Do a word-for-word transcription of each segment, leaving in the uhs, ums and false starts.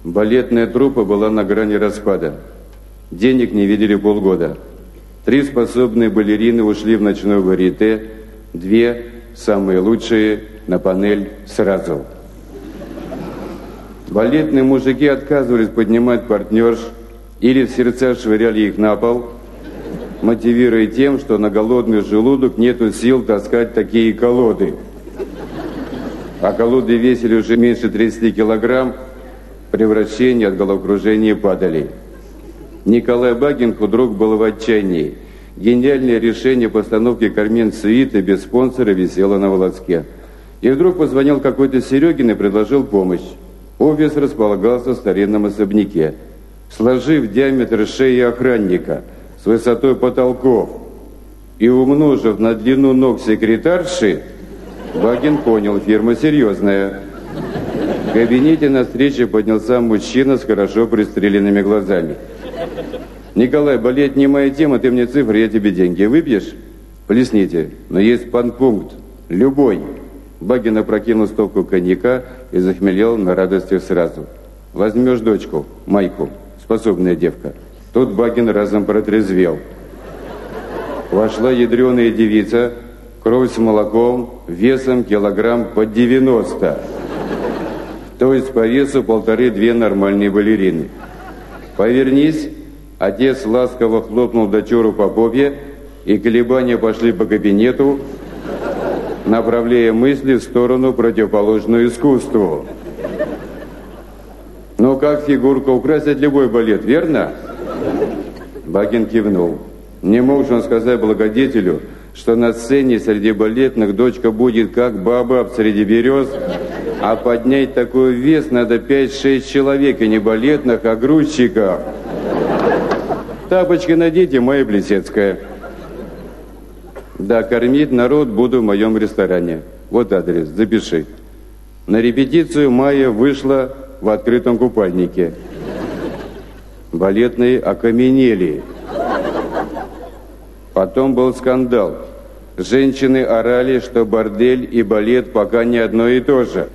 Балетная труппа была на грани распада. Денег не видели полгода. Три способные балерины ушли в ночной варьете, две, самые лучшие, на панель сразу. Балетные мужики отказывались поднимать партнерш или в сердцах швыряли их на пол, мотивируя тем, что на голодный желудок нету сил таскать такие колоды. А колоды весили уже меньше тридцати килограмм, при вращении от головокружения падали. Николай Багин вдруг был в отчаянии. Гениальное решение постановки «Кармен Суиты» без спонсора висело на волоске. И вдруг позвонил какой-то Серегин и предложил помощь. Офис располагался в старинном особняке. Сложив диаметр шеи охранника с высотой потолков и умножив на длину ног секретарши, Багин понял, фирма серьезная. В кабинете на встрече поднялся мужчина с хорошо пристреленными глазами. «Николай, балет не моя тема, ты мне цифры, я тебе деньги. Выпьешь? Плесните. Но есть панпункт. Любой». Багин опрокинул стопку коньяка и захмелел на радостях сразу. «Возьмешь дочку, Майку, способная девка». Тут Багин разом протрезвел. Вошла ядреная девица, кровь с молоком, весом килограмм под девяносто. То есть по весу полторы-две нормальные балерины. «Повернись». Отец ласково хлопнул дочуру по попе, и колебания пошли по кабинету, направляя мысли в сторону, противоположную искусству. «Ну как фигурка украсит любой балет, верно?» Багин кивнул. Не мог же он сказать благодетелю, что на сцене среди балетных дочка будет как баобаб среди берез, а поднять такой вес надо пять-шесть человек, и не балетных, а грузчиков. «Тапочки наденьте, Майя Плесецкая». «Да, кормить народ буду в моем ресторане. Вот адрес, запиши». На репетицию Майя вышла в открытом купальнике. Балетные окаменели. Потом был скандал. Женщины орали, что бордель и балет пока не одно и то же.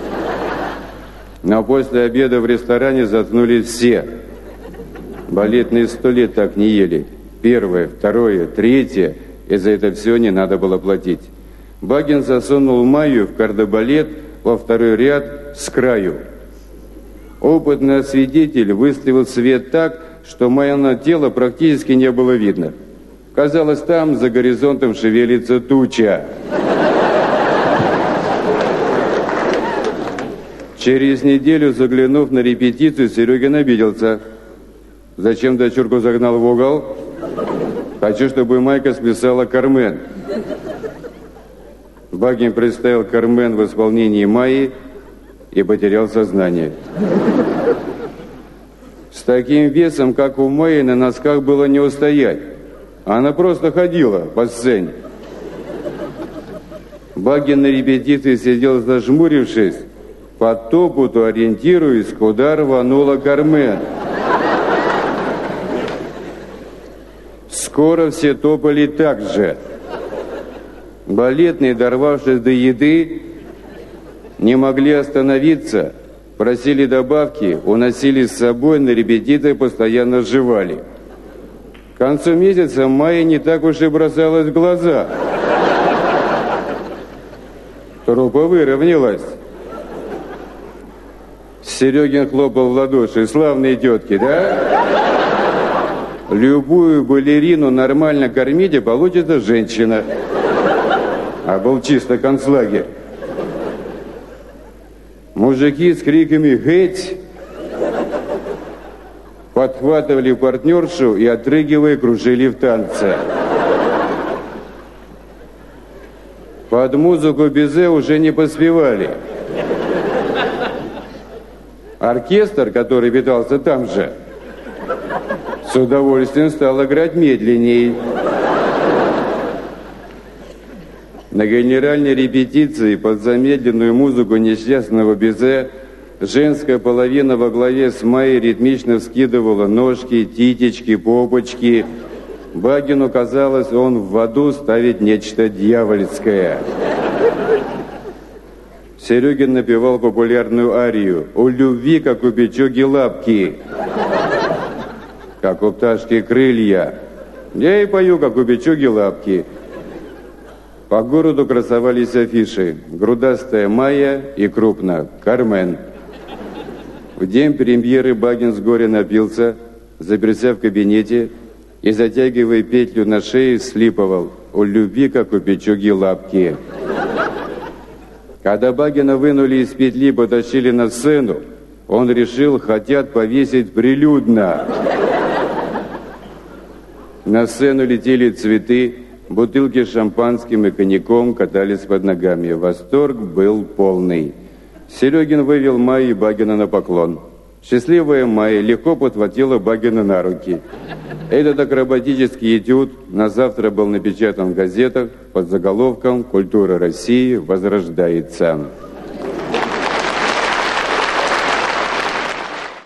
Но после обеда в ресторане заткнулись все. Балетные сто лет так не ели. Первое, второе, третье, и за это все не надо было платить. Багин засунул Майю в кардебалет во второй ряд с краю. Опытный свидетель выставил свет так, что Майино тело практически не было видно. Казалось, там за горизонтом шевелится туча. Через неделю, заглянув на репетицию, Серегин обиделся. «Зачем дочурку загнал в угол? Хочу, чтобы Майка сплясала Кармен». Багин представил Кармен в исполнении Майи и потерял сознание. С таким весом, как у Майи, на носках было не устоять. Она просто ходила по сцене. Багин на репетиции сидел зажмурившись, по топоту ориентируясь, куда рванула Кармен. Скоро все топали так же. Балетные, дорвавшись до еды, не могли остановиться, просили добавки, уносили с собой, на репетиции постоянно жевали. К концу месяца Майя не так уж и бросалась в глаза. Труппа выровнялась. Серегин хлопал в ладоши. «Славные тетки, да? Любую балерину нормально кормить, и получится женщина». А был чисто концлагерь. Мужики с криками «Геть!» подхватывали партнершу и, отрыгивая, кружили в танце. Под музыку Бизе уже не поспевали. Оркестр, который питался там же, с удовольствием стал играть медленней. На генеральной репетиции под замедленную музыку несчастного Бизе женская половина во главе с Майей ритмично вскидывала ножки, титечки, попочки. Багину казалось, он в аду ставит нечто дьявольское. Серегин напевал популярную арию «У любви, как у печуги, лапки, как у пташки крылья». Я и пою, как у печуги, лапки. По городу красовались афиши «Грудастая Майя» и крупно «Кармен». В день премьеры Багин с горя напился, заперся в кабинете и, затягивая петлю на шее, слиповал «У любви, как у печуги, лапки». Когда Багина вынули из петли и потащили на сцену, он решил, хотят повесить прилюдно. На сцену летели цветы, бутылки с шампанским и коньяком катались под ногами. Восторг был полный. Серегин вывел Майю и Багина на поклон. Счастливая Майя легко подхватила Багина на руки. Этот акробатический этюд на завтра был напечатан в газетах под заголовком «Культура России возрождается».